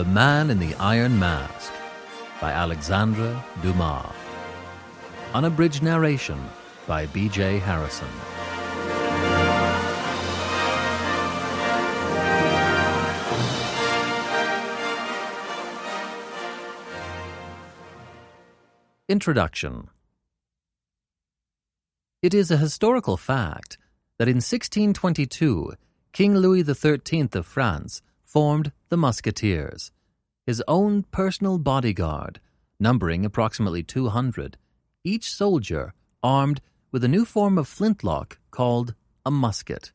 Man in the Iron Mask by Alexandre Dumas. Unabridged narration by B.J. Harrison. Introduction. It is a historical fact that in 1622, King Louis XIII of France formed the Musketeers, his own personal bodyguard, numbering approximately 200, each soldier armed with a new form of flintlock called a musket.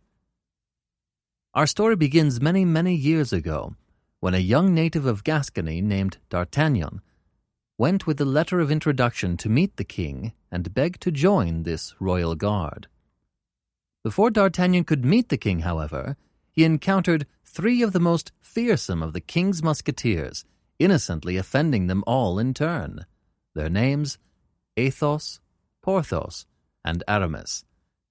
Our story begins many, many years ago, when a young native of Gascony named D'Artagnan went with a letter of introduction to meet the king and beg to join this royal guard. Before D'Artagnan could meet the king, however, he encountered 3 of the most fearsome of the king's musketeers, innocently offending them all in turn. Their names, Athos, Porthos, and Aramis.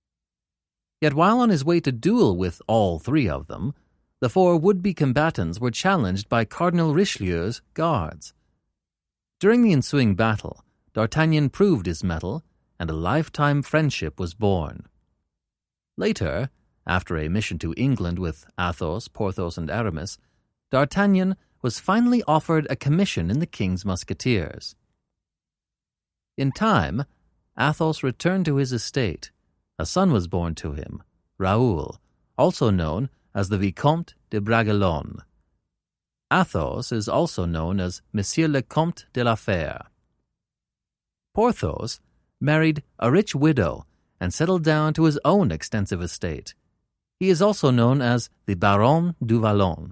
Yet while on his way to duel with all 3 of them, the 4 would-be combatants were challenged by Cardinal Richelieu's guards. During the ensuing battle, D'Artagnan proved his mettle, and a lifetime friendship was born. Later, after a mission to England with Athos, Porthos, and Aramis, D'Artagnan was finally offered a commission in the king's musketeers. In time, Athos returned to his estate. A son was born to him, Raoul, also known as the Vicomte de Bragelonne. Athos is also known as Monsieur le Comte de la Fère. Porthos married a rich widow and settled down to his own extensive estate. He is also known as the Baron du Vallon.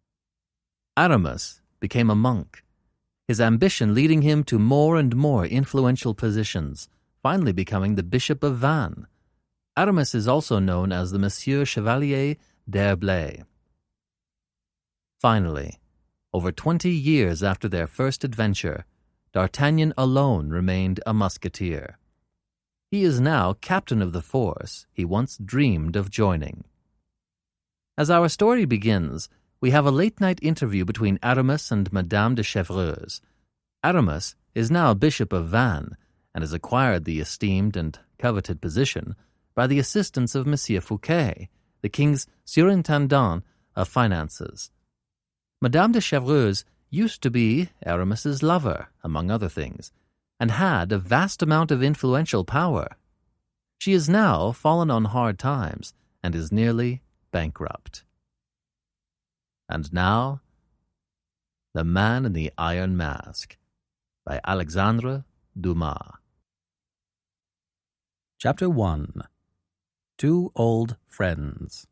Aramis became a monk, his ambition leading him to more and more influential positions, finally becoming the Bishop of Vannes. Aramis is also known as the Monsieur Chevalier d'Herblay. Finally, over 20 years after their first adventure, D'Artagnan alone remained a musketeer. He is now captain of the force he once dreamed of joining. As our story begins, we have a late-night interview between Aramis and Madame de Chevreuse. Aramis is now Bishop of Vannes and has acquired the esteemed and coveted position by the assistance of Monsieur Fouquet, the king's surintendant of finances. Madame de Chevreuse used to be Aramis's lover, among other things, and had a vast amount of influential power. She has now fallen on hard times and is nearly bankrupt. And now, The Man in the Iron Mask by Alexandre Dumas. Chapter 1. 2 Old Friends.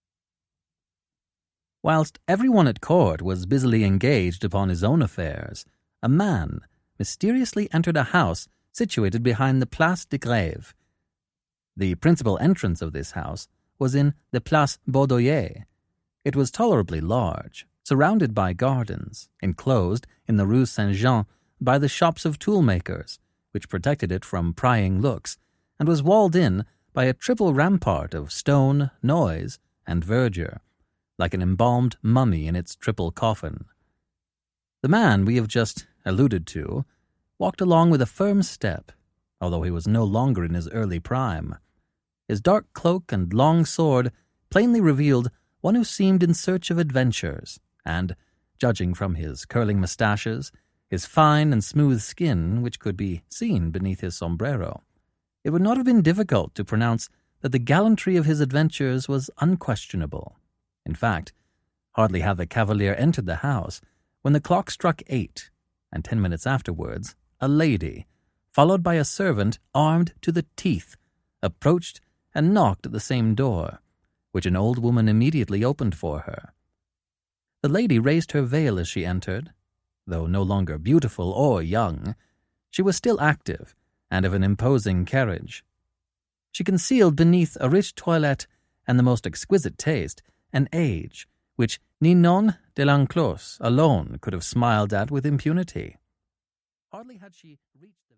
Whilst everyone at court was busily engaged upon his own affairs, a man mysteriously entered a house situated behind the Place de Grève. The principal entrance of this house was in the Place Baudoyer. It was tolerably large, surrounded by gardens, enclosed in the Rue Saint-Jean by the shops of toolmakers, which protected it from prying looks, and was walled in by a triple rampart of stone, noise, and verdure, like an embalmed mummy in its triple coffin. The man we have just alluded to walked along with a firm step, although he was no longer in his early prime. His dark cloak and long sword plainly revealed one who seemed in search of adventures, and, judging from his curling moustaches, his fine and smooth skin, which could be seen beneath his sombrero, it would not have been difficult to pronounce that the gallantry of his adventures was unquestionable. In fact, hardly had the cavalier entered the house when the clock struck 8, and 10 minutes afterwards, a lady, followed by a servant armed to the teeth, approached and knocked at the same door, which an old woman immediately opened for her. The lady raised her veil as she entered. Though no longer beautiful or young, she was still active and of an imposing carriage. She concealed beneath a rich toilette and the most exquisite taste an age which Ninon de l'Enclos alone could have smiled at with impunity. Hardly had she reached